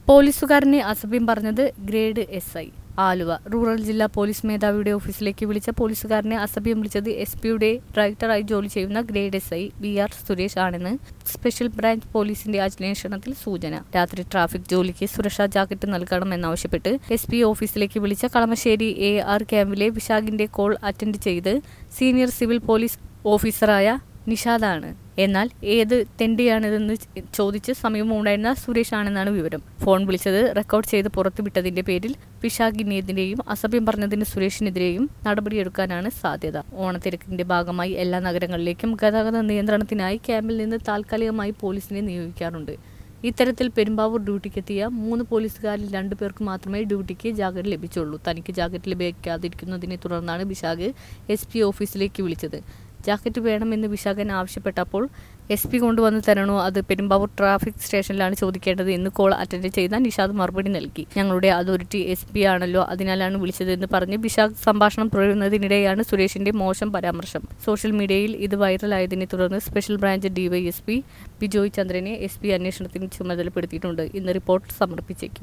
പോലീസുകാരനെ അസഭ്യം പറഞ്ഞത് ഗ്രേഡ് SI. ആലുവ റൂറൽ ജില്ലാ പോലീസ് മേധാവിയുടെ ഓഫീസിലേക്ക് വിളിച്ച പോലീസുകാരനെ അസഭ്യം വിളിച്ചത് SP-യുടെ ഡയറക്ടറായി ജോലി ചെയ്യുന്ന ഗ്രേഡ് SI VR സുരേഷ് ആണെന്ന് സ്പെഷ്യൽ ബ്രാഞ്ച് പോലീസിന്റെ അന്വേഷണത്തിൽ സൂചന. രാത്രി ട്രാഫിക് ജോലിക്ക് സുരക്ഷാ ജാക്കറ്റ് നൽകണമെന്നാവശ്യപ്പെട്ട് SP ഓഫീസിലേക്ക് വിളിച്ച കളമശ്ശേരി AR ക്യാമ്പിലെ വിശാഖിന്റെ കോൾ അറ്റൻഡ് ചെയ്ത് സീനിയർ സിവിൽ പോലീസ് ഓഫീസറായ നിഷാദാണ്. എന്നാൽ ഏത് തെണ്ടിയാണിതെന്ന് ചോദിച്ച് സമീപമുണ്ടായിരുന്ന സുരേഷ് ആണെന്നാണ് വിവരം. ഫോൺ വിളിച്ചത് റെക്കോർഡ് ചെയ്ത് പുറത്തുവിട്ടതിന്റെ പേരിൽ വിശാഖിനെതിരെയും അസഭ്യം പറഞ്ഞതിന് സുരേഷിനെതിരെയും നടപടിയെടുക്കാനാണ് സാധ്യത. ഓണത്തിരക്കിന്റെ ഭാഗമായി എല്ലാ നഗരങ്ങളിലേക്കും ഗതാഗത നിയന്ത്രണത്തിനായി ക്യാമ്പിൽ നിന്ന് താൽക്കാലികമായി പോലീസിനെ നിയോഗിക്കാറുണ്ട്. ഇത്തരത്തിൽ പെരുമ്പാവൂർ ഡ്യൂട്ടിക്കെത്തിയ 3 പോലീസുകാരിൽ 2 പേർക്ക് മാത്രമേ ഡ്യൂട്ടിക്ക് ജാക്കറ്റ് ലഭിച്ചുള്ളൂ. തനിക്ക് ജാക്കറ്റ് ലഭിക്കാതിരിക്കുന്നതിനെ തുടർന്നാണ് വിശാഖ് SP ഓഫീസിലേക്ക് വിളിച്ചത്. ജാക്കറ്റ് വേണമെന്ന് വിശാഖൻ ആവശ്യപ്പെട്ടപ്പോൾ SP കൊണ്ടുവന്ന് തരണോ, അത് പെരുമ്പാവൂർ ട്രാഫിക് സ്റ്റേഷനിലാണ് ചോദിക്കേണ്ടത് എന്ന് കോൾ അറ്റൻഡ് ചെയ്ത നിഷാദ് മറുപടി നൽകി. ഞങ്ങളുടെ അതോറിറ്റി SP ആണല്ലോ, അതിനാലാണ് വിളിച്ചതെന്ന് പറഞ്ഞ് വിശാഖ് സംഭാഷണം തുടരുന്നതിനിടെയാണ് സുരേഷിന്റെ മോശം പരാമർശം. സോഷ്യൽ മീഡിയയിൽ ഇത് വൈറലായതിനെ തുടർന്ന് സ്പെഷ്യൽ ബ്രാഞ്ച് DYSP ബിജോയ് ചന്ദ്രനെ SP അന്വേഷണത്തിന് ചുമതലപ്പെടുത്തിയിട്ടുണ്ട്. ഇന്ന് റിപ്പോർട്ട് സമർപ്പിച്ചേക്കും.